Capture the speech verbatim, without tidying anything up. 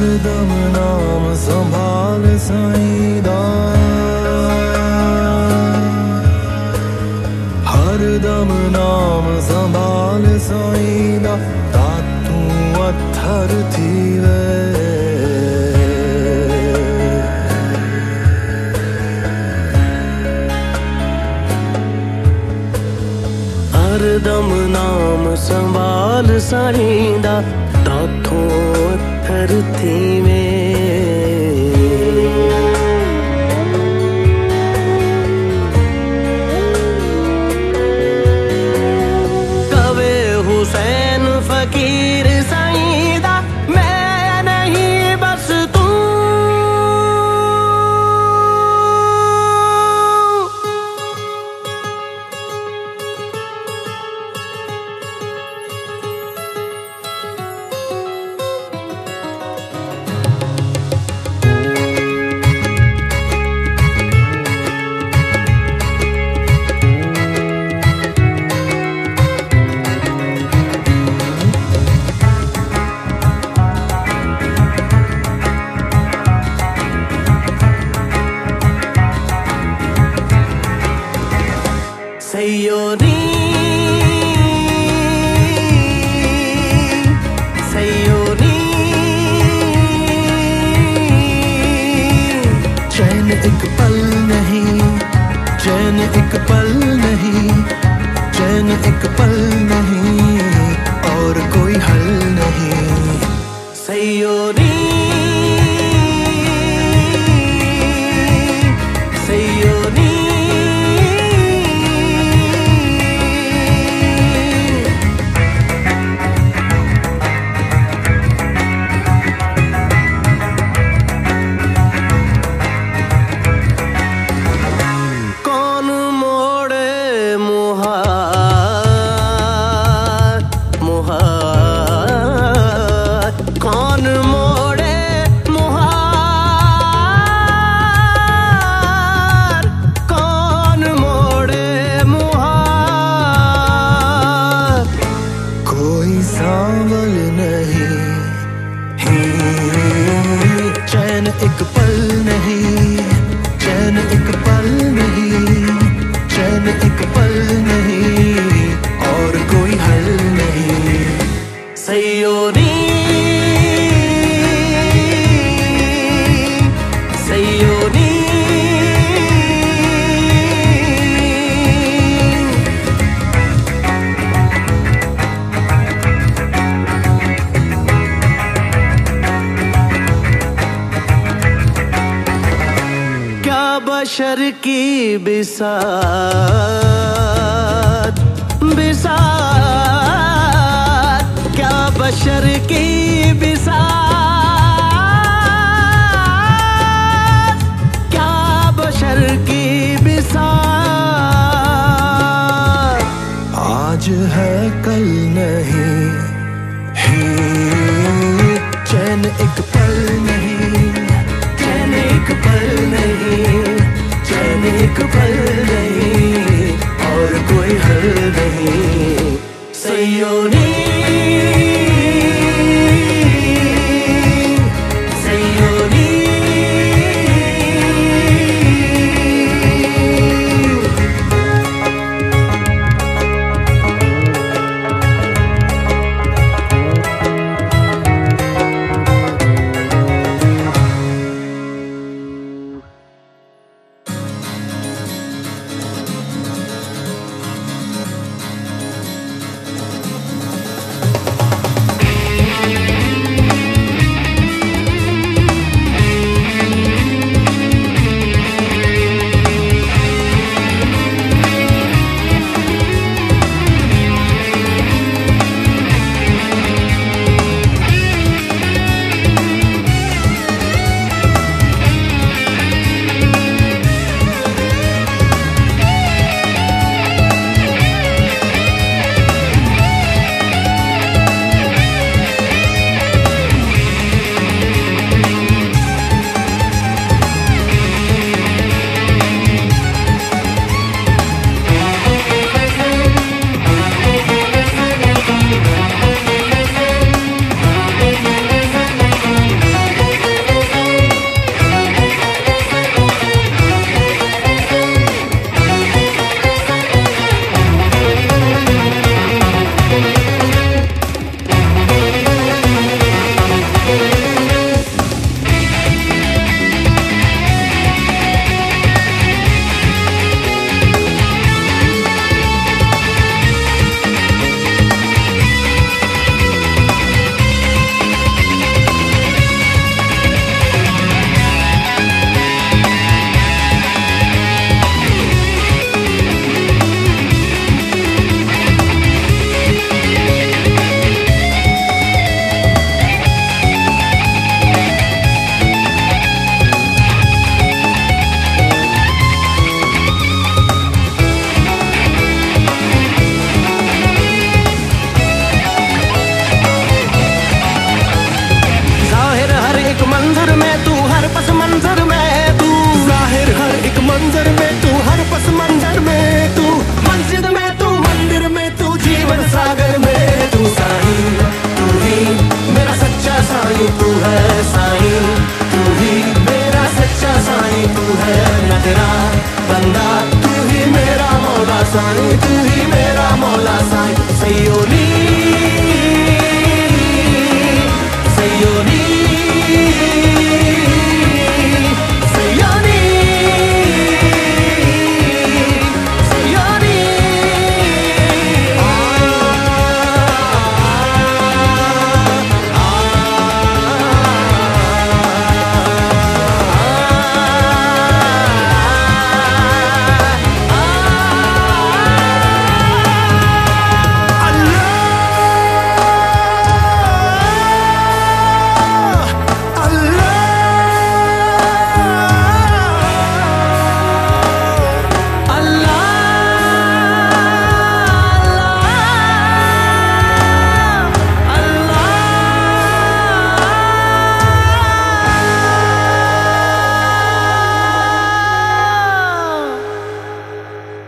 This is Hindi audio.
हरदम नाम संभाल साईंदा, हरदम नाम संभाल साईंदा, रातूं अथर थी वे। हरदम नाम संभाल साईंदा, ताथों अथर थी वे। कवे हुसैन फकीर साईंदा, मैं नहीं बस तू। सैयोरी सैयोरी चैन एक पल नहीं, चैन एक पल नहीं, चैन एक पल नहीं, और कोई हल नहीं। सैयोरी सैयोरी सांवल नहीं, चैन एक पल नहीं, चैन एक पल नहीं, चैन एक पल नहीं, और कोई हल नहीं। सैयोरी सैयोरी बशर की बिसात बिसात, क्या बशर की बिसात, क्या बशर की बिसात। आज है कल नहीं, चैन एक पल नहीं, चैन एक पल नहीं, चैन एक पल नहीं, और कोई हल नहीं। सैयोरी सैयोरी मंदिर में, तू हर पस मंजर में।